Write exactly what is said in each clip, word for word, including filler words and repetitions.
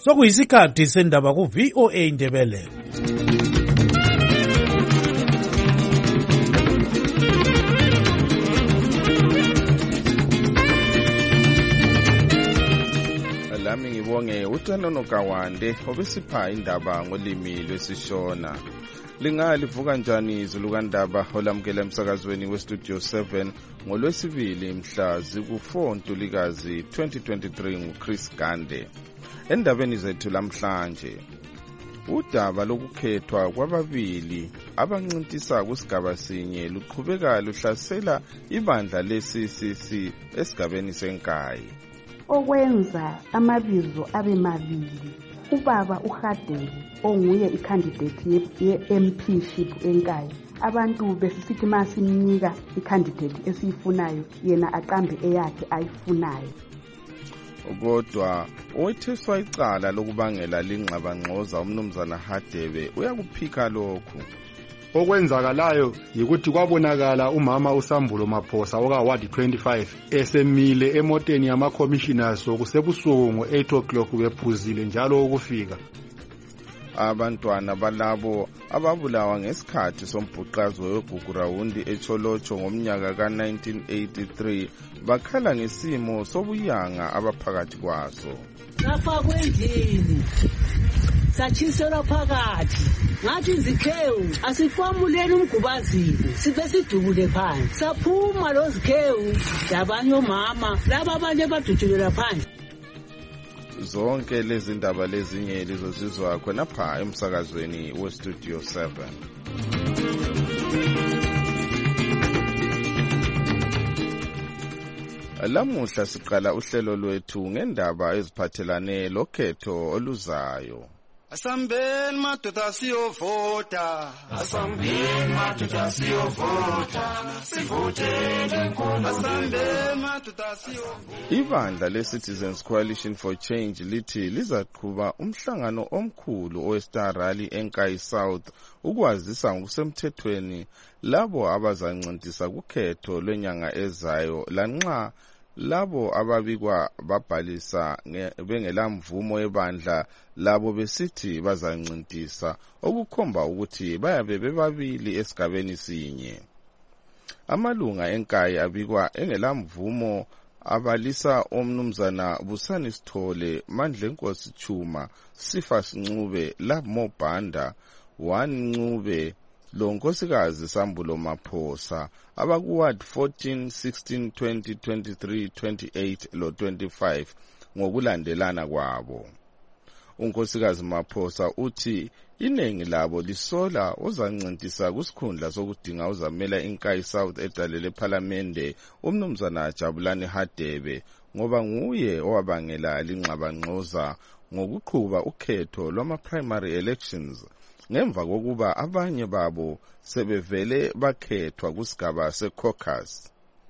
Sokuyisikhathi sendaba ku V O A Ndebele. Lami ngibonge uTanono Kawande obesipha indaba ngolimi lwesiShona. Lingalivuka njani izulu kandaba olamukela emsakazweni weStudio seven ngolwesibili mhla ziku-four Ntulikazi twenty twenty-three nguChris Gande. Endabeni zethu lamhlanje, udaba lokukhethwa kwababili abancintisa kusigaba sinye luqhubeka luhlasela ibandla le-C C C esigabeni senkayi. Okwenza amabizo abe mabili, ubaba uHadebe onguye icandidate ye-M P ship enkayi, abantu besisithi masimnika icandidate esiyifunayo yena aqambe eyakhe ayifunayo. Kodwa owetheswa icala lokubangela lingxabangxoza umnumzana Hadebe uyakuphika lokhu. Okwenzakalayo yikuthi kwabonakala umama uSambulo Maphosa oka Ward twenty-five esemile emoteni yama commissioners okusebusuku ngo eight o'clock bephuzile njalo ukufika. Abantwana balabo ababulawa ngesikhathi sombhuqazo weGugurawundi eCholocho ngomnyaka ka nineteen eighty-three bakhala ngesimo sobuyanga abaphakathi kwaso. Lapha kwendini sachiselwa phakathi ngathi izikhewu asifamuleni umgubazile sibe sidubule phansi saphuma lo zikhewu labanye omama laba abanye badudulela phansi. Zonke lezi ndaba lezinye lizozizwa khonapha emsakazweni weStudio seven. Lamuhla siqala uhlelo lwethu ngendaba eziphathelane lokhetho oluzayo. Asambeni madoda siyovota, asambeni madoda siyovota, sivotele inkolo. Asambeni madoda siyovota. Ibandla le-Citizens Coalition for Change lithi lizaqhuba umhlangano omkhulu owe-Star Rally enkayi South ukwazisa ngokusemthethweni labo abazancintisa kukhetho lwenyanga ezayo lanxa labo ababikwa babhalisa bengelamvumo ebandla labo besithi bazancintisa okukhomba ukuthi bayabe bebabili esigabeni sinye. Amalunga enkayi abikwa engelamvumo abalisa omnumzana Busani Sithole, Mandlenkosi Chuma, Sifas Ncube, Lamo Banda, One Ncube, lo nkosikazi Sambulo Maphosa abakuward fourteen, sixteen, twenty, twenty-three, twenty-eight lo twenty-five ngokulandelana kwabo. Unkosikazi Maphosa uthi iningi labo lisola ozancintisa kusikhundla sokudinga uzamela inkayi South edalele parliamente umnumzana Jabulani Hadebe ngoba nguye owabangela lingxabangxoza ngokuqhuba ukhetho lwama primary elections ngemva kokuba abanye babo sebevele bakhethwa kusigaba se-caucus.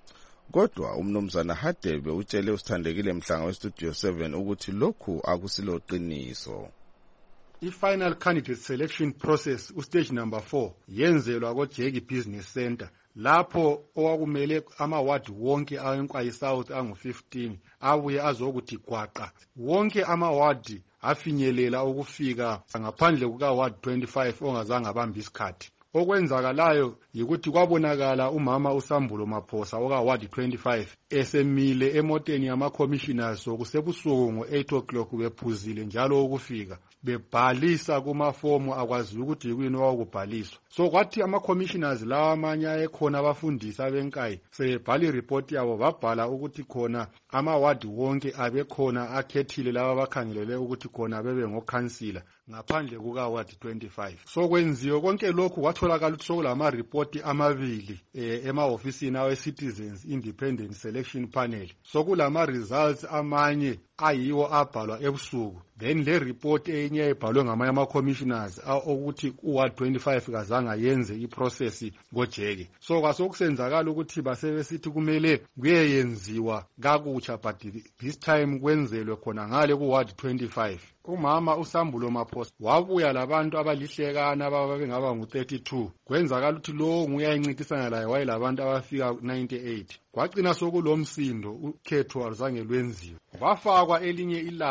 Kodwa umnumzana Hadebe utshele usithandekile mhlanga weStudio seven ukuthi lokhu akusilo qiniso. I-final candidate selection process ustage number four yenzelwa koJegi Business Center lapho owakumele amaward wonke awenkayi South angu fifteen abuye azokuthi gwaqa. Wonke amaward afinyelela ukufika ngaphandle kuka Ward twenty-five ongazange abamba isikhathi. Okwenzakalayo yikuthi kwabonakala umama uSambulo Maphosa oka Ward twenty-five esemile emoteni yama commissioners okusebusuku ngo eight o'clock bephuzile njalo ukufika bebhalisa kumafomu akwazi ukuthi yikuyini owakubhaliswa. So kwathi ama commissioners lawa amanye ekhona abafundisa benkayi sebebhala ireport yabo babhala ukuthi khona ama ward wonke abekhona akhethile laba bakhangelele ukuthi khona bebe ngokhansila ngaphandle kuka Ward twenty-five. So kwenziwe konke lokhu kwatholakala ukuthi sokulama report amabili eh, ema-ofisini awe-Citizens Independent Selection Panel. So kulama results amanye ayiwo abhalwa ebusuku. Then le report enye ebhalwe ngamanye ama-commissioners ukuthi u-Ward twenty-five kazanga yenze iprocess ngojeke. So kwasokusenzakala ukuthi basebesithi kumele kuyenziwa kakutsha but this time kwenzelwe khona ngale ku-Ward twenty-five. Umama uSambulo Maphosa wabuya labantu abalihlekana ababengaba ngu thirty-two. Kwenzakala ukuthi lo nguyayincikisana laye wayelabantu abafika ninety-eight. Kwagcina sokulomsindo ukhetho aluzange lwenziwe. Wafakwa elinye ilanga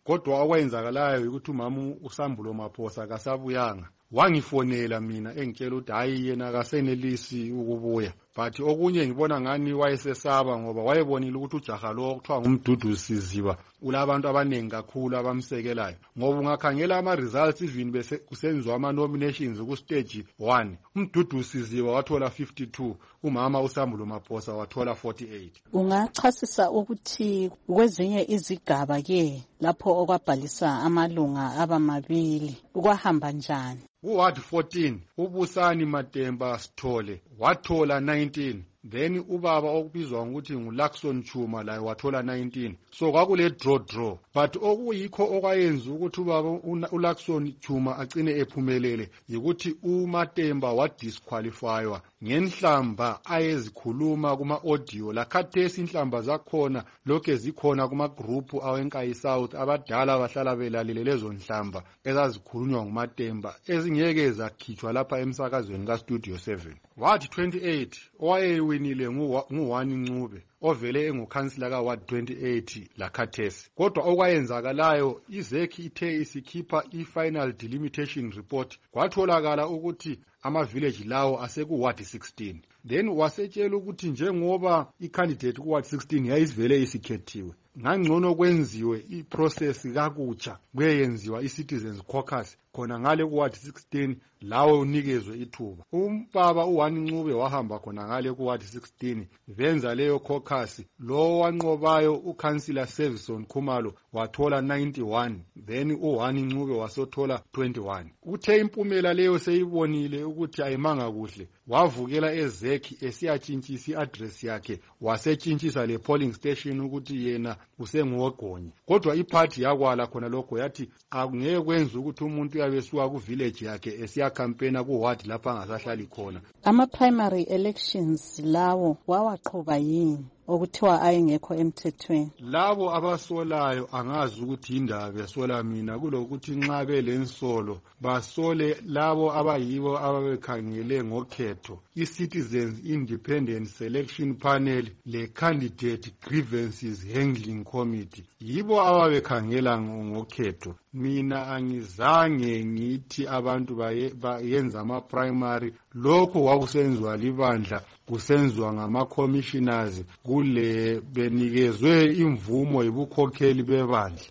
kodwa okwenzakalayo ukuthi umama uSambulo Maphosa kasabuyanga. Wangifonela mina engitshela ukuthi hayi yena kasenelisi ukubuya, but okunye ngibona ngani wayesesaba ngoba wayebonile ukuthi ujaha lo okuthiwa ngumduduzi Siziba ulabantu abaningi kakhulu abamsekelayo. Ngoba ungakhangela ama results even bese kusenziwa ama nominations ku stage one, umduduzi Siziba wathola fifty-two, umama uSambulo Maphosa wathola forty-eight. Ungachasisa ukuthi kwezinye izigaba ke lapho okwabhalisa amalunga abamabili ukwahamba njani? Ward fourteen, uBusani Matemba Sithole wathola nineteen. Then ubaba okubizwa ukuthi nguLaxon Chuma laye wathola nineteen. So kwakule draw draw, but okuyikho okwayenza ukuthi ubaba uLaxon Chuma agcine ephumelele ukuthi uMatemba wa disqualifywa ngenhlamba ayezikhuluma kuma audio. La khathesi inhlamba zakhona lokho ezikhona kuma group awenkayi South abadala bahlala belalele lezo nhlamba ezazikhulunywa nguMatemba ezingeke zakhitshwa lapha emsakazweni ka Studio seven. Ward twenty-eight owayewinile nguWani Ncube ovele engukhansila ka Ward twenty-eight la khathesi. Kodwa okwayenzakalayo izekhi ithe isikhipha i-final delimitation report kwatholakala ukuthi ama village lawo aseku Ward sixteen. Then wasetshela ukuthi njengoba i-candidate ku Ward sixteen yayivele isikhethiwe, ngangcono kwenziwe i-process kakutsha kuyenziwa i-citizens caucus khona ngale ku Ward sixteen lawo unikezwe ithuba. Umbaba uWani Ncube wahamba khona ngale ku Ward sixteen venza leyo caucus. Lo wanqobayo uCouncillor Servison Khumalo wathola ninety-one, then uWani Ncube wasothola twenty-one. Uthe impumela leyo seyibonile ukuthi ayimanga kuhle, wavukela ezekhi esiyatshintshisa i-address yakhe wasetshintshisa le polling station ukuthi yena usengogonye. Kodwa iparty yakwala khona lokho yathi akungeke kwenza ukuthi umuntu yabesuka ku village yakhe esiya campaign ku ward lapha angasahlali khona. Ama primary elections lawo wawaqhuba yini okuthiwa ayengekho emthethweni? Labo abasolayo angazi ukuthi indaba besola mina kulokuthi nxa belensolo basole labo abayibo ababekhangele ngokhetho i-Citizens Independent Selection Panel le Candidate Grievances Handling Committee yibo ababekhangela ngokhetho. Mina angizange ngithi abantu bayenza ama primary, lokho kwakusenziwa libandla kusenziwa ngama commissioners kule benikezwe imvumo yibukhokheli bebandla.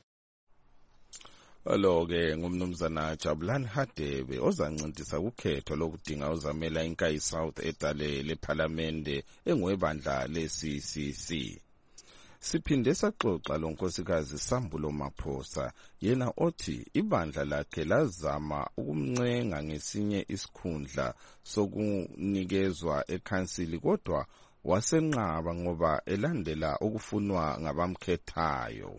Alo-ke ngumnumzana Jabulani Hadebe ozancintisa kukhetho lokudinga uzamela inkayi South edale lephalamende engwebandla le-C C C. Siphinde saxoxa lo nkosikazi Sambulo Maphosa yena othi ibandla lakhe lazama ukumncenga ngesinye isikhundla sokunikezwa ekhansili kodwa wasenqaba ngoba elandela ukufunwa ngabamkhethayo.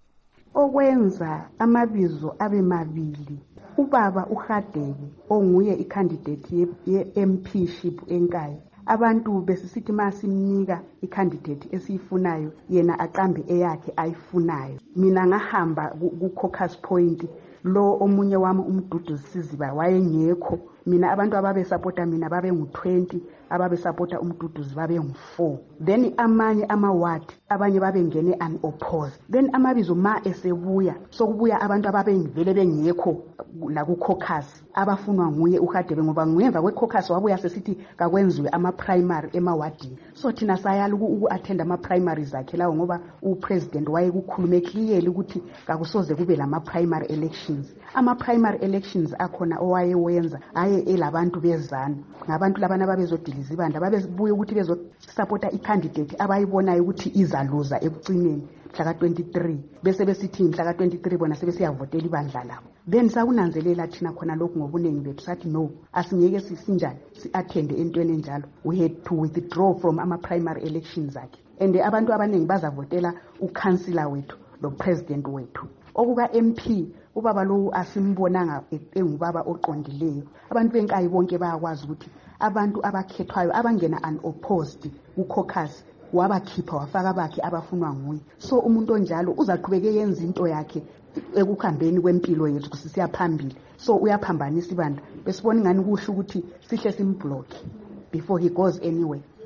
Okwenza amabizo abe mabili, ubaba uHadebe onguye i-candidate ye-M P ship enkayi, abantu besisithi masimnika i-candidate esiyifunayo yena aqambe eyakhe ayifunayo. Mina ngahamba ku caucus point, lo omunye wami umduduzi Siziba wayengekho. Mina abantu ababe supporta mina babe ngu twenty, ababe supporta umduduzi babe ngu four. Then amanye ama ward abanye babe ngene unopposed. Then amabizo ma esebuya sokubuya abantu ababe ngivele bengekho la ku caucus abafunwa nguye uHadebe ngoba ngemva kwe caucus wabuya sesithi kakwenziwe ama primary ema wardini. So thina sayala uku attend ama primaries akhe lawo ngoba u president wayekukhulume clearly ukuthi kakusoze kube lama primary elections. Ama primary elections akhona owayewenza aye elabantu bezana ngabantu labana babezodiliza ibandla babebuye ukuthi bezo supporta i-candidate abayibonayo ukuthi izaluza ekucineni mhla ka twenty-three bese besithi mhla ka twenty-three bona sebesiyavotela ibandla labo. Then sakunanzelela thina khona lokhu ngobunengi bethu sathi no, asingeke sisinjani si-attend entweni enjalo. We had to withdraw from ama primary elections akhe, and abantu abaningi bazavotela uCouncillor wethu lo president wethu. Okuka M P ubaba lo asimbonanga engubaba oqondileyo. Abantu benkayi bonke bayakwazi ukuthi abantu abakhethwayo abangena unopposed ku caucus wabakhipha wafaka bakhe abafunwa nguye. So umuntu onjalo uzaqhubeke yenza into yakhe ekukhambeni kwempilo yethu kusisiya phambili. So uyaphambanisa ibandla. Besibona ngani kuhle ukuthi sihle simblock before he goes anywhere.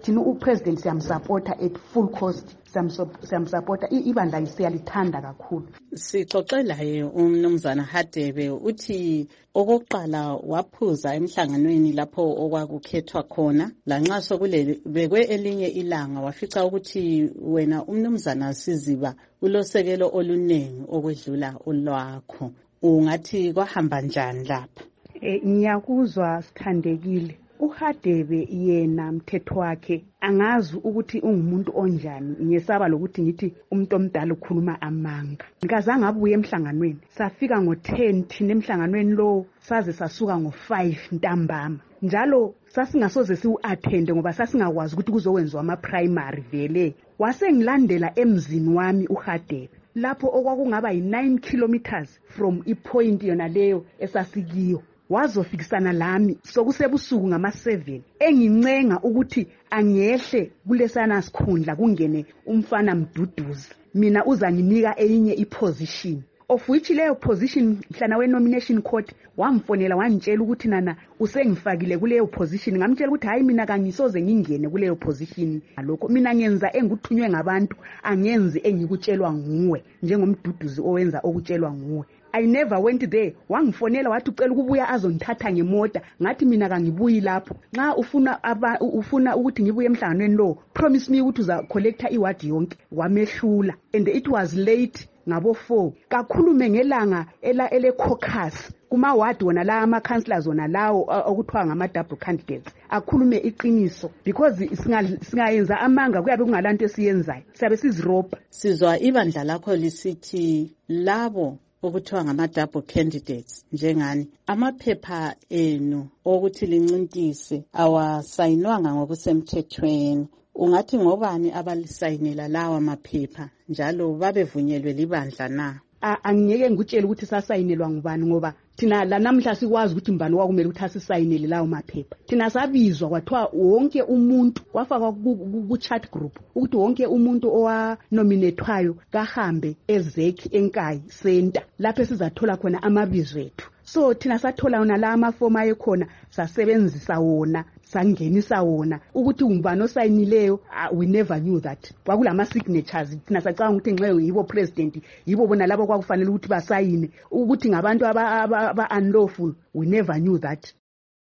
thina upresident siyamsupporta at full cost, siyamsupporta, ibandla siyalithanda kakhulu. Sixoxelayo umnumzana Hadebe uthi okokuqala waphuza emhlanganweni lapho okwakukhethwa khona, lanxa sokule bekwe elinye ilanga wafica ukuthi wena umnumzana Siziba ulosekelo olunengi okwedlula ulwakho. Ungathi kwahamba njani lapha? Eh, ngiyakuzwa Sithandekile. uHadebe yena mthetho wakhe angazi ukuthi ungumuntu onjani. Ngiyesaba lokuthi ngithi umuntu omdala ukhuluma amanga. Ngikazange abuye emhlanganweni. Safika ngo ten thina emhlanganweni lo saze sasuka ngo five ntambama. Njalo sasingasoze siu-attende ngoba sasingakwazi ukuthi kuzokwenziwa ama-primary vele. Wasengilandela emzini wami uHadebe. Lapho okwakungaba yi-nine kilometers from ipoint yona leyo esasikiyo. Wazofikisana lami sokusebusuku ngama seven engincenga ukuthi angehle kulesana sikhundla kungene umfana Mduduzi. Mina uzanginika enye iposition of which leyo position mhlana we nomination court wamfonela wangitshela ukuthi nana usengifakile kuleyo position. Ngamtshela ukuthi hayi mina kangisoze ngingene kuleyo position. Lokho mina ngenza enguthunywe ngabantu, angenzi engikutshelwa nguwe njengomduduzi owenza okutshelwa nguwe. I never went there. Wangifonela wathi ucela ukubuya azongithatha ngemota. Ngathi mina kangibuyi lapho. Nxa ufuna aba ufuna ukuthi ngibuye emhlanganweni lo, promise me ukuthi uza collecta iward yonke. Wamehlula and it was late ngabo four. Kakhulume ngelanga ela ele caucus kuma ward wona la ama councillors wona lawo okuthiwa ngama double candidates. Akhulume iqiniso because singayenza amanga kuyabe kungalanto esiyenzayo. Siyabe siziropa. Sizwa ibandla lakho lisithi labo okuthiwa ngama double candidates njengani amaphepha enu okuthi lincintise awasayinwanga ngokusemthethweni. Ungathi ngobani abalisayinela lawa maphepha njalo babevunyelwe libandla na? Angiyeke ngikutshela ukuthi sasayinelwa ngubani ngoba thina la namhla sikwazi ukuthi mbani wakumele ukuthi asisayinele lawo maphepha. Thina sabizwa kwathiwa wonke umuntu wafaka ku chat group ukuthi wonke umuntu owa nominatwayo kahambe ezeki enkayi center lapho sizathola khona amabizo ethu. So thina sathola wona la amafomu ayekhona sasebenzisa wona sangenisa wona ukuthi ungubani osayinileyo. uh, we never knew that kwakulama signatures. Thina sacanga ukuthi nxe yibo president yibo bona labo kwakufanele ukuthi basayine ukuthi ngabantu aba, aba, aba unlawful. We never knew that.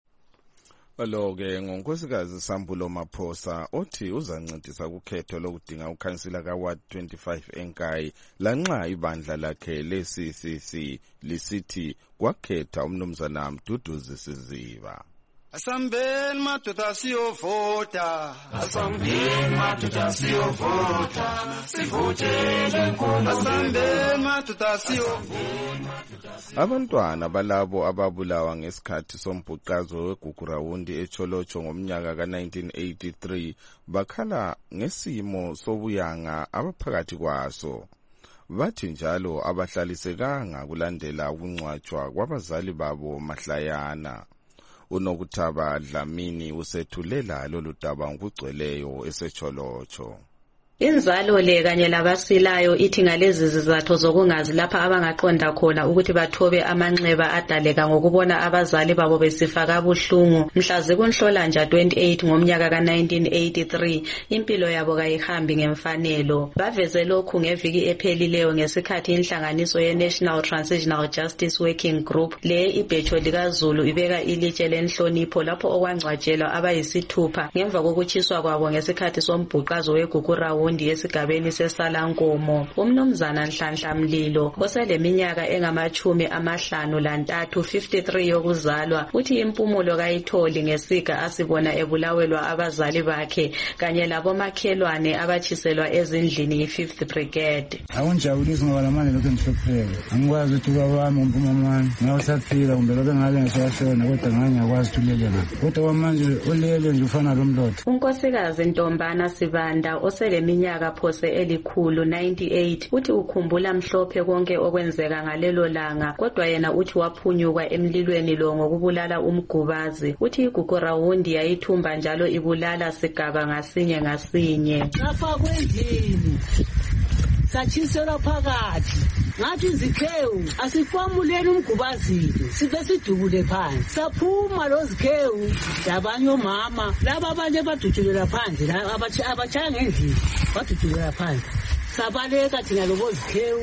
Lo-ke ngonkosikazi Sambulo Maphosa othi uzancedisa kukhetho lokudinga ukhansila ka-Ward twenty-five enkayi lanxa ibandla lakhe le-C C C lisithi kwakhetha umnumzana Mduduzi Siziba. Asambeni madoda siyovota, asambeni madoda siyovota, sivotele inkulu. Asambeni madoda siyovota. Abantwana balabo ababulawa ngesikhathi sombhuqazo weGugurawundi eCholocho ngomnyaka ka nineteen eighty-three bakhala ngesimo sobuyanga abaphakathi kwaso. Bathi njalo abahlalisekanga kulandela ukungcwatshwa kwabazali babo mahlayana. Unokuthaba Dlamini usethulela lolu daba ngokugcweleyo eseCholocho. Inzalo le kanye labasilayo ithi ngalezi zizathu zokungazi lapha abangaqonda khona ukuthi bathobe amanxeba adaleka ngokubona abazali babo besifaka kabuhlungu mhla zikunhlolanja twenty-eight ngomnyaka ka nineteen eighty-three. Impilo yabo kayihambi ngemfanelo. Baveze lokhu ngeviki ephelileyo ngesikhathi inhlanganiso ye National Transitional Justice Working Group le ibhecho likaZulu ibeka ilitshe lenhlonipho lapho okwangcwatshelwa abayisithupha ngemva kokuchiswa kwabo ngesikhathi sombhuqazo weGugurawundi esigabeni seSalankomo. Umnumzana Nhlanhla Mlilo oseleminyaka engamachumi amahlanu lantathu fifty-three yokuzalwa uthi impumulo kayitholi ngesika asibona ebulawelwa abazali bakhe kanye labomakhelwane abachiselwa ezindlini yi-fifth brigade. Akunjabulisi ngoba lamanje lokho ngihlupheka. Angikwazi ukuthi ubabami umpumamani ngawusaphila kumbe lokho ngabe ngisashona kodwa ngangiyakwazi ulele ngapha. Kodwa kwamanje ulele nje ufana lomlotha. Unkosikazi Ntombana Sibanda oseleminyaka nyaka phose elikhulu ninety-eight uthi ukhumbula mhlophe konke okwenzeka ngalelo langa kodwa yena uthi waphunyuka emlilweni lo ngokubulala umgubazi. Uthi iGugurawundi yayithumba njalo ibulala sigaba ngasinye ngasinye. Nafa kwendini satshiselwa phakathi ngathi izikhewu asifamuleni umgubazini sibe sidubule phansi saphuma lo zikhewu labanye omama laba abanye badudulela phansi abachaya ngendlini badudulela phansi sabaleka thina lobo zikhewu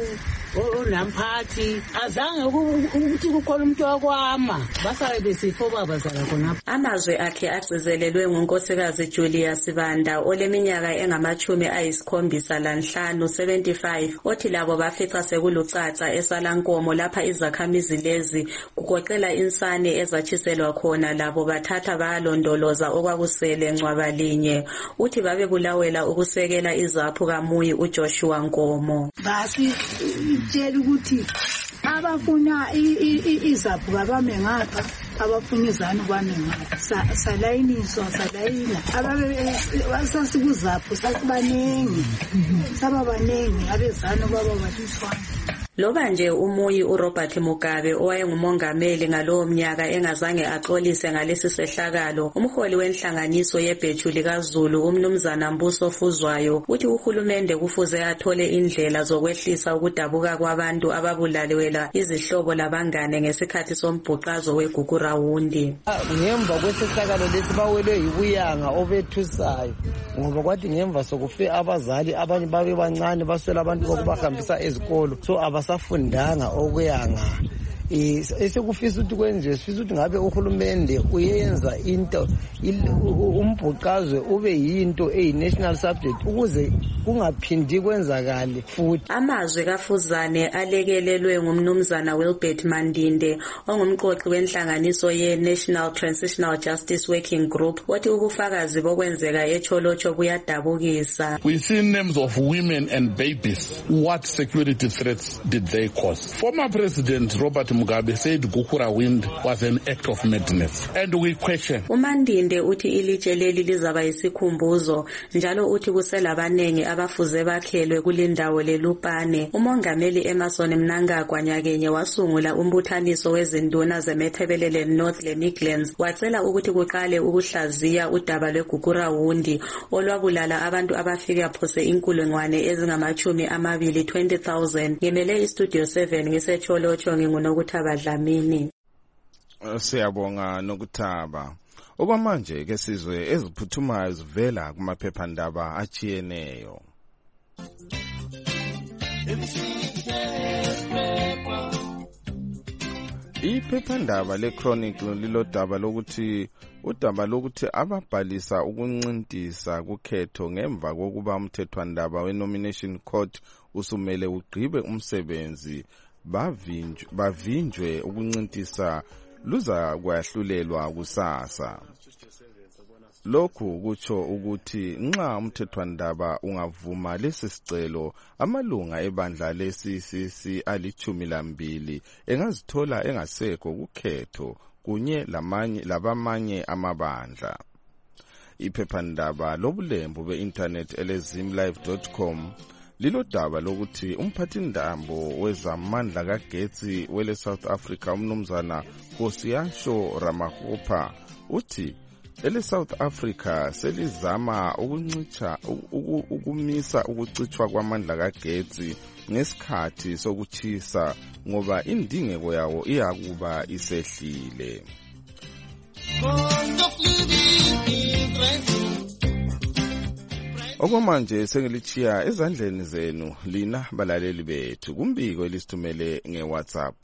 onamphathi azange ukuthi kukhona umuntu wakwama basale besifo babazala khonapho. Amazwe akhe agcizelelwe ngunkosikazi Julia Sibanda oleminyaka engamachumi ayisikhombisa lanhlanu seventy-five othi labo bafica sekulucaca esalankomo lapha izakhamizi lezi kugoqela insane ezatshiselwa khona labo bathatha bayalondoloza okwakusele ngcwabalinye uthi babebulawela ukusekela izaphu kaMuyi uJoshua Nkomo. Basi tshela ukuthi abafuna izaphu kabame ngapha abafuna izanu bame ngapha salayiniswa salayina ababesasikuzaphu sasibaningi sababaningi abezanu baba bathiswana. Loba nje uMuyi uRobert Mugabe owayengumongameli ngalowo mnyaka engazange axolise ngalesi sehlakalo, umholi wenhlanganiso yebheju likaZulu umnumzana Mbuso Fuzwayo uthi uhulumende kufuze athole indlela zokwehlisa ukudabuka kwabantu ababulaliwela izihlobo labangane ngesikhathi sombhuqazo weGugurawundi. Ngemva kwesehlakalo lesi bawelwe yibuyanga obethusayo ngoba kwathi ngemva sokufe abazali abanye babe bancane baswela abantu bokubahambisa ezikolo so abasafundanga okuyanga. Esekufisa ukuthi kwenziwe sifisa ukuthi ngabe uhulumende uyenza into umbhuqazwe ube yinto eyi-national subject ukuze kungaphindi kwenzakale futhi. Amazwi kaFuzane alekelelwe ngumnumzana Wilbert Mandinde ongumqoqi wenhlanganiso ye-National Transitional Justice Working Group othi ubufakazi bokwenzeka eCholocho buyadabukisa. We see names of women and babies. What security threats did they cause? Former President Robert Mugabe said Gugurawundi was an act of madness and we question. uMandinde uthi ilitshe leli lizaba yisikhumbuzo njalo uthi kuselabanengi abafuze bakhelwe kulindawo lelupane. Umongameli Emerson Mnangagwa nyakenye wasungula umbuthaniso wezinduna zeMethebelele North leMidlands wacela ukuthi kuqale ukuhlaziya udaba lweGugurawundi olwabulala abantu abafika phose inkulungwane ezingamachumi amabili twenty thousand. Ngemele iStudio seven ngiseCholocho ngingunokuthi Badlamini. Siyabonga Nokuthaba. Okwamanje ke sizwe eziphuthumayo zivela kumaphephandaba achiyeneyo. Iphephandaba leChronicle lilodaba lokuthi udaba lokuthi ababhalisa ukuncintisa kukhetho ngemva kokuba umthethwandaba we-nomination court usumele ugqibe umsebenzi bavinjwe bavinjwe ukuncintisa luza kwahlulelwa kusasa. Lokhu kutsho ukuthi nxa umthethwandaba ungavuma lesi sicelo amalunga ebandla le-C C C alichumi lambili engazithola engasekho kukhetho kunye lamanye labamanye amabandla. Iphephandaba lobulembu be-internet elezimlive dot com lilodaba lokuthi umphathindambo wezamandla kagetsi wele South Africa umnumzana Kosiasho Ramaphosa uthi ele South Africa selizama ukuncicha ukumisa ukucithwa kwamandla kagetsi ngesikhathi sokuchisa ngoba indingeko yawo iyakuba isehlile. Okwamanje sengilichiya ezandleni zenu lina balaleli bethu kumbiko elisithumele ngeWhatsApp.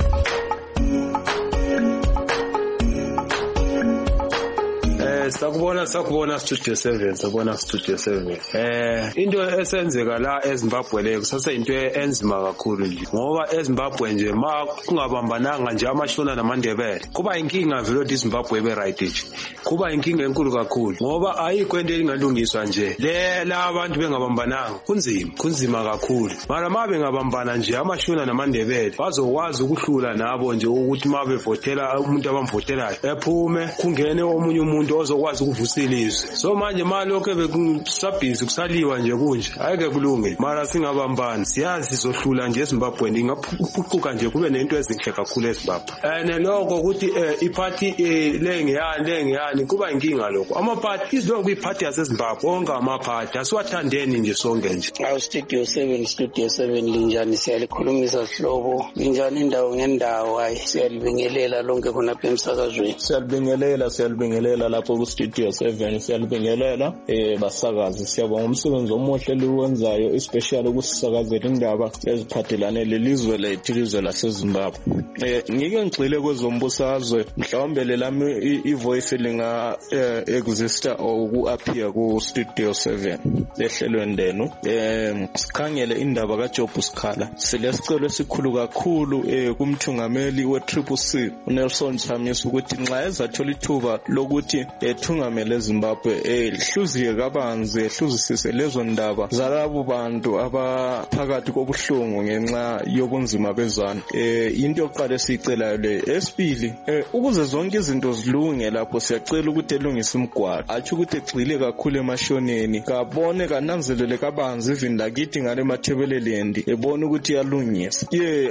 Eh sakubona sakubona Studio seven sakubona Studio seven. Eh into esenzeka la eZimbabwe le kusase into enzima kakhulu nje ngoba eZimbabwe nje ma kungabambananga nje amashona namandebele kuba inkinga velo di Zimbabwe be right nje kuba inkinga enkulu kakhulu ngoba ayikho into engalungiswa nje le la abantu bengabambananga kunzima kunzima kakhulu mara mabe ngabambana nje amashona namandebele bazokwazi ukuhlula nabo nje ukuthi mabe votela umuntu abamvotelayo ephume kungene omunye umuntu ozo bezokwazi ukuvusa ilizwe. So manje mali lokho bekusabhizi kusaliwa nje kunje ayike kulunge mara singabambani siyazi sizohlula nje eZimbabwe ingaphuquka nje kube nento ezinhle kakhulu eZimbabwe. And lokho ukuthi iparty lengiyani lengiyani kuba inkinga lokho ama-party izonke iparty yaseZimbabwe onke ama-party asiwathandeni nje sonke nje. Awu Studio seven Studio seven linjani siyalikhulumisa sihlobo linjani indawo ngendawo hayi siyalibingelela lonke khonapha emsakazweni. Siyalibingelela siyalibingelela lapho ku Studio seven siyalibingelela eh basakazi siyabonga umsebenzi omuhle liwenzayo especially ukusakazela indaba eziphathelane lelizwe lethu ilizwe laseZimbabwe. Eh ngike ngixile kwezombusazwe mhlawumbe lelami ivoice linga exista or ku appear ku Studio seven lehlelweni lenu eh sikhangele indaba kaJob Sikhala silesicelo esikhulu kakhulu eh kumthungameli we Triple C uNelson Chamisa ukuthi nxa ezathola ithuba lokuthi ethungamele eZimbabwe eh lihluziye kabanzi ehluzisise lezo ndaba zalabo bantu abaphakathi kobuhlungu ngenxa yobunzima bezana. Eh into yokuqala esicelayo le esibili eh ukuze zonke izinto zilunge lapho siyacela ukuthi elungise umgwaqo athi ukuthi egxile kakhulu emashoneni kabone kananzelele kabanzi even lakithi ngale mathebelelendi ebona ukuthi yalungisa. Ye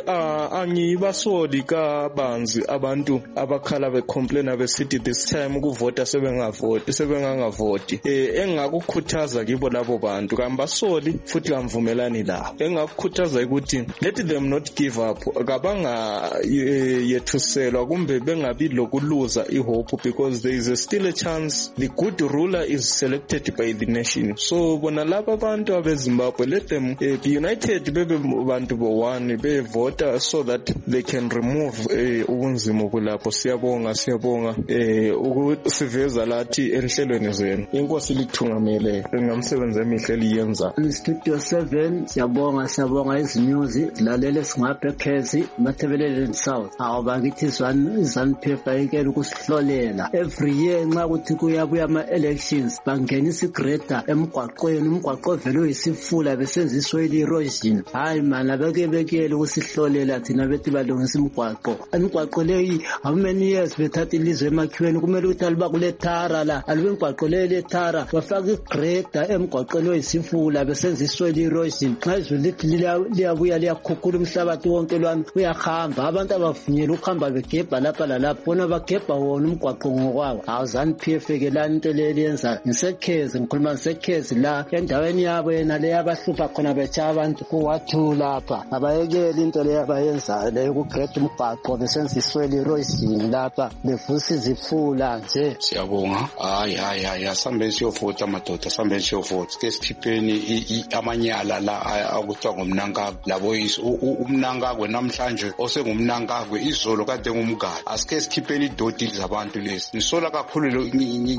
angibasoli kabanzi abantu abakhala becomplaina besithi this time ukuvota sebengavoti sebengangavoti eh engakukhuthaza kibo labo bantu kambasoli futhi kamvumelani la engakukhuthaza ukuthi let them not give up kabanga yethuselwa kumbe bengabi lokuluza ihope because there is a still a chance the good ruler is selected by the nation. So bona laba abantu abeZimbabwe let them uh, be united bebe bantu bo one be vote so that they can remove ubunzima uh, kulapho. Siyabonga siyabonga eh ukusiveza lathi enhlelweni zenu inkosi lithungamele ngamsebenze emihle liyenza. Studio seven siyabonga siyabonga izinyuzi zilalele singapha ekhezi mathebelele South awubangithi zan zanphefa ikele ukusihlolela every year nxa ukuthi kuyabuya ama elections bangenisa igreta emgwaqweni umgwaqo vele uyisifula besenziswa erosion hayi mana beke bekele ukusihlolela thina bethi balungisa imgwaqo imgwaqo leyi how many years bethatha ilizwe emakhiweni kumele ukuthi aliba kule thara la alibe imgwaqo le thara bafaka igreta emgwaqweni oyisifula besenziswa erosion nxa izwe lithi liyabuya liyakhukhula umhlabathi wonke lwana uyahamba abantu abavunyela ukuhamba begebha lapha lalapha bona bagebha wona umgwaqo ngokwawo awuzani P F kelani into le yenza ngisekhezi ngikhuluma ngisekhezi la endaweni yabo yena le yabahlupha khona becha abantu kuwathula lapha abayekela into le yabayenza le ukugrade umgwaqo besenziswe erosion lapha bevusa izifula nje. Siyabonga hayi hayi hayi asambe siyofota madoda asambe siyofota ke sikhipheni amanyala la akuthiwa ngomnankakwe labo umnankakwe namhlanje osengumnankakwe izolo kade ngumgadi asike sikhipheni idoti zabantu lesi nisola kakhulu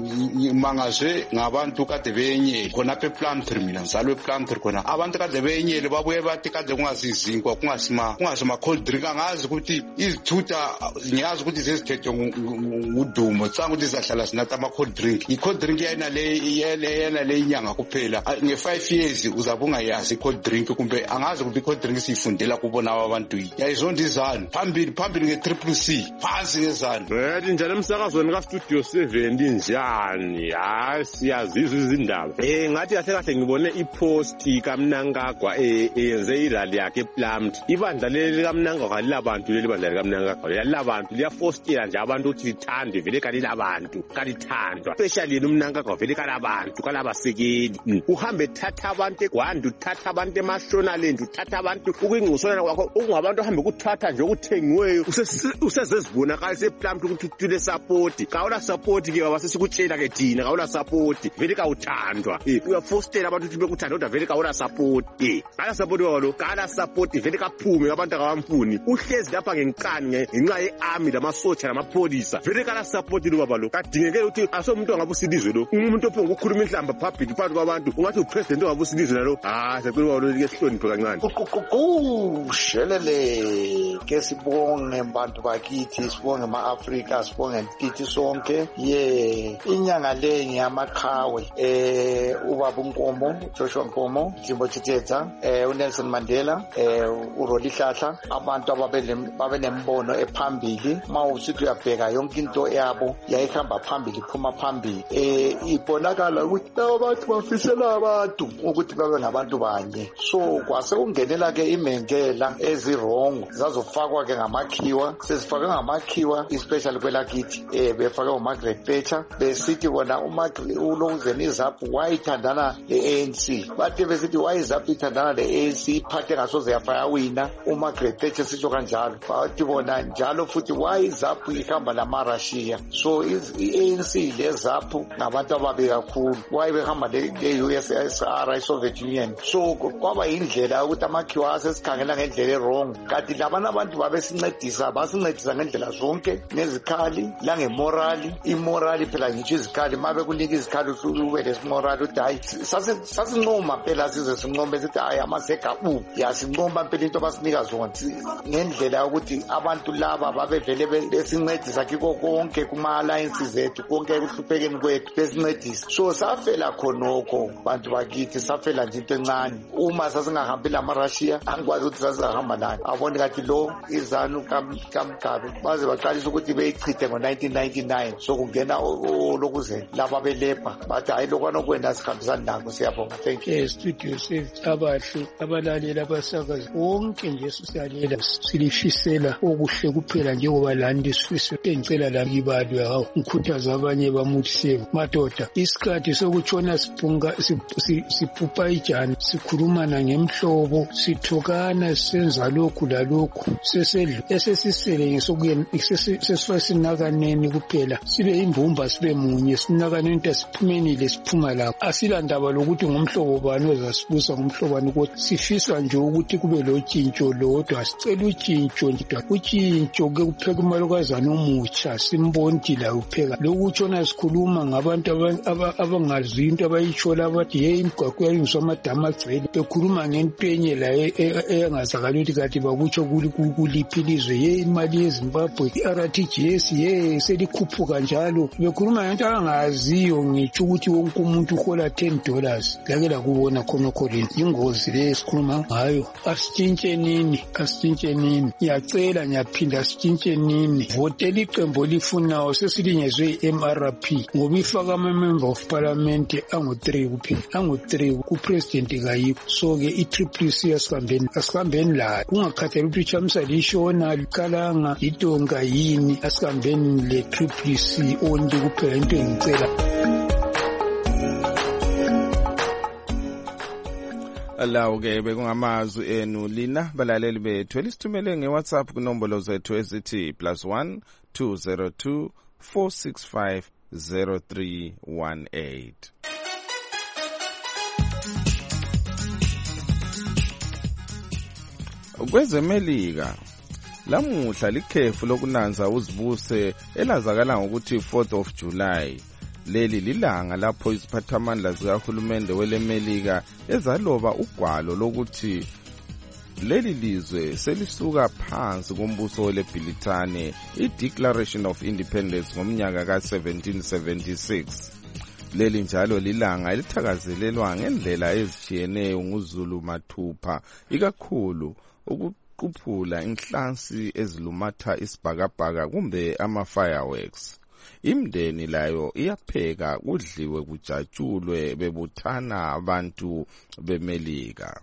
mangazwe ngabantu kade beyenyele khona apha ePlumtree mina ngizalwe ePlumtree khona abantu kade beyenyele babuye bathi kade kungazizinkwa kungasima kungasima cold drink angazi ukuthi izithutha ngiyazi ukuthi zezithethwe ngudumo tsanga ukuthi zahlala sinatha ama cold drink i-cold drink yana le yana le inyanga kuphela nge five years uzabunga yazi cold drink kumbe angazi ukuthi cold drink siyifundela kubona abantu yayizondizana phambili phambili nge-triple C phansi ngezana ethi njalo emsakazweni ka-Studio seven njani hayi siyazizwa izindaba eh ngathi kahle kahle ngibone ipost kaMnangagwa eyenze irally yakhe ePlumtree ibandla leli kaMnangagwa lilabantu leli bandla kaMnangagwa lilabantu liyafostela nje abantu ukuthi lithande vele kali labantu kalithandwa especially yena uMnangagwa vele kalabantu kalabasekeli uhambe thatha abantu eGwanda uthatha abantu eMashonaland uthatha abantu ukuyingqusana kwakho ungabantu uhambe ukuthatha nje ukuthengiweyo usezezibonakala ePlumtree ukuthi uthule support kawula support ke baba sesikutshela ke thina kawula support vele kawuthandwa uyafostela abantu ukuthi bekuthanda kodwa vele kawula support eh kala support kwalo kala support vele kaphume abantu akawamfuni uhlezi lapha ngenkani ngenxa yearmy lamasotsha lamapolisa vele kala support lo baba lo kadingekela ukuthi asomuntu angabusilizwe lo umuntu ophonga ukukhuluma inhlamba public phakathi kwabantu ungathi upresident ongabusilizwe nalo ah secela lo ke sihloniphe kancane shelele ke sibonge bantu bakithi, sibonge ma-Afrika, sibonge kithi sonke. Ye inyanga le ngiyamaqhawe eh ubaba uNkomo, Joshua Nkomo, Jimbo Chiteta, eh uNelson Mandela, eh uRolihlahla, abantu ababenembono ephambili. Mawusithi uyabheka yonke into yabo yayihamba phambili, iphuma phambili. Eh ibonakala ukuthi abantu bafisela abantu ukuthi babe ngabantu banye. So kwase ungenela ke imengela ezirongo zazofakwa ke ngamakhiwa, sesifake ngamakhiwa especially kwelakithi eh befake uMargaret Thatcher, besithi bona uMargaret ulonguzeni izaphu wayithandana le-A N C, bathi besithi wayizaphu ithandana le-A N C iphathe ngasoze yafaya wina uMargaret Thatcher sitsho kanjalo, bathi bona njalo futhi wayizaphu ihamba nama-Russia. So i-A N C lezaphu ngabantu ababi kakhulu, wayebehamba le-U S S R, i-Soviet Union. So kwaba yindlela ukuthi amakhiwa asesikhangela ngendlela erong, kanti labana abantu babesincedisa, basincedisa ngendlela zonke, nezikhali langemorali. Imorali phela ngitsho izikhali, mabe kunika izikhali ube lesimorali ukuthi hayi sasincoma phela, size sincome sithi hayi amasega u yasincoma phela into basinika zona, ngendlela ukuthi abantu laba babevele besincedisa kiko konke kuma-alliances ethu, konke ekuhluphekeni kwethu besincedisa. So safela khonokho bantu bakithi, safela nje into encane. Uma sasingahambi lama-Russia angikwazi ukuthi sasingahamba nani. Abone kathi lo izanu kaMgabe baze baqalisa ukuthi beyichithe ngo-nineteen ninety-nine. So kungena lokuzeni laba belebha bathi hayi lokwana kwenda sikhambisani nako. Siyabonga, thank you. Yes, studio sethu abahle abalaleli abasakazi bonke nje sisalela silifisela okuhle kuphela njengoba landi sifiso engicela la ibalwe hawo ngikhuthaza abanye bamuthi madoda isikhathi sokutshona siphunga siphupha ijani, sikhulumana ngemhlobo, sithokana, senza lokhu lalokhu, sesedlu esesisele ngesokuye sesifasinakaneni kuphela, sibe imbumba sibe munye, sinakaneni into siphumenile siphuma lapho. Asilandaba lokuthi ngumhlobo bani ozasibusa ngumhlobani, ukuthi sifiswa nje ukuthi kube lo tshintsho lodwa, sicela utshintsho nje. Utshintsho ke kupheka umalokazana omutsha, simbondi la upheka lokutshona sikhuluma ngabantu abangazi into abayitshola abathi hey imigwaqo yalungiswa amadama agcwele, bekhuluma ngento enye la engazakala ukuthi kati bakutsho kuliphi ilizwe, hey imali yeZimbabwe i-R T G S ye selikhuphuka njalo, bekhuluma ngento abangaziyo. Ngitsho ukuthi wonke umuntu uhola ten dollars, lake lakubona khonokho leni ingozi le sikhuluma ngayo. Asitshintshe nini, asitshintshe nini, ngiyacela ngiyaphinda asitshintshe nini. Votela iqembu lifunayo, sesilinyezwe i-M R P ngoba ifaka ama-member of parliament angu-three kuphela, angu-three ku-president kayikho. So-ke i-triple C asihambeni asihambeni layo, kungakhathali ukuthi uChamsa lishona likalanga itonga yini, asihambeni le-triple C only kuphela into engicela. Alawu ke bekungamazwi enu lina balaleli bethu elisithumele ngeWhatsApp kunombolo zethu ezithi plus one two zero two four six five zero three one eight. Kwezemelika lamuhla likhefu lokunanza uzibuse elazakala ngokuthi fourth of July. Leli lilanga lapho iziphathamandla zikahulumende welemelika ezaloba ugwalo lokuthi leli lizwe selisuka phansi kombuso weleBritane, i-Declaration of Independence ngomnyaka ka seventeen seventy-six. Leli njalo lilanga elithakazelelwa ngendlela ezitshiyeneyo nguZulu mathupha, ikakhulu ukuquphula inhlansi ezilumatha isibhakabhaka kumbe ama-fireworks. Imndeni layo iyapheka kudliwe kujatshulwe bebuthana abantu bemelika.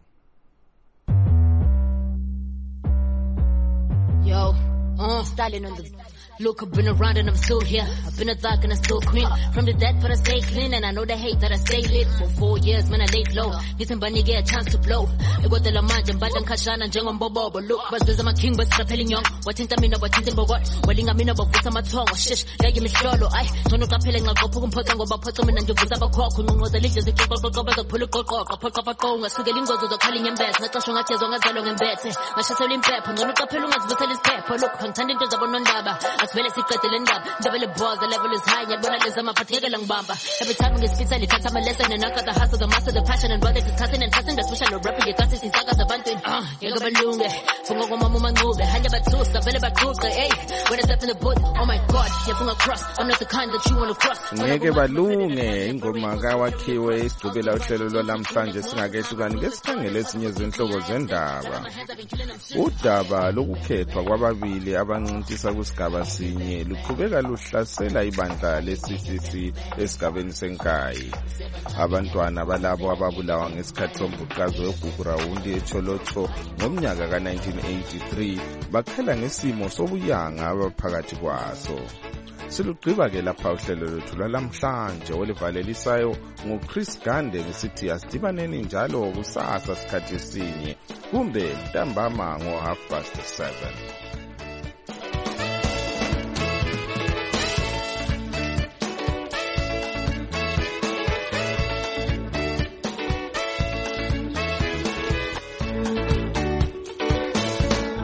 Yo, uh, styling on the look, I've been around and I'm still here. I've been a thug and I still queen. From the dead but I stay clean, and I know the hate that I stay lit. For four years man I laid low, ngithi mbani get a chance to blow. Ekwatela manje mbadla ngikhashana njengombobobo. Look, basibiza ama king basiqaphela inyongo. Wathinta mina wathinta imbokotho, walinga mina bavusa amathongo. Shish, leke imihlolo, ay, ngcono qaphele ngaqopha kumphotha ngoba photha mina nje vusa abakhokho. Ngqonqoza lidle ziqoqoqoqo bazophula uqoqoqo. Phoqa baqo ngasukela ingozi zokhala inyembezi. Ngaqashwa ngathezwa ngazalwa ngembethe. Ngashiselwa impepho, ngcono qaphela ungazivusela isiphepho. Look, ngithanda into Photos up on Ndaba. As well as he cut the end up. Double the balls, the level is high. And when I listen, I'm a long bamba. Every time we get spits, I cut some lesson. And I got the hustle, the master, the passion. And brother discussing and cussing. The special rapping, you got this, he's got the bunting. Ah, you got a lunge. Fungo Mama Move. Hanya Batusa, Bella Batusa, eh? When I step in the boat, oh my god, you're from across. I'm not the kind that you want to cross. Ngeke balunge ingoma kawakhiwe isigqibela uhlelo lwalamhlanje singakehlukani ngesikhangele ezinye izinhlobo zendaba. Udaba lokukhethwa kwababili abancintisa kusigaba sinye luqhubeka luhlasela ibandla le-C C C esigabeni senkayi. Abantwana balabo ababulawa ngesikhathi sombhuqazo weGugurawundi eCholotho ngomnyaka ka nineteen eighty-three bakhala ngesimo sobuyanga abaphakathi kwaso. Silugqiba ke lapha uhlelo lwethu lwalamhlanje olivalelisayo nguChris Gande ngisithi asidibaneni njalo kusasa sikhathi sinye kumbe ntambama ngo half past seven.